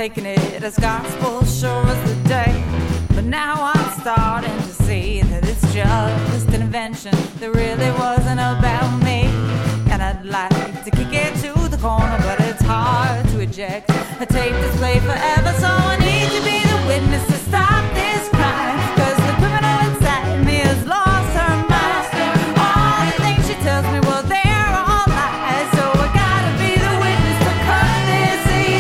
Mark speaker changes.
Speaker 1: taking it as gospel, sure as the day. But now I'm starting to see that it's just an invention that really wasn't about me. And I'd like to kick it to the corner, but it's hard to eject a tape that's played forever.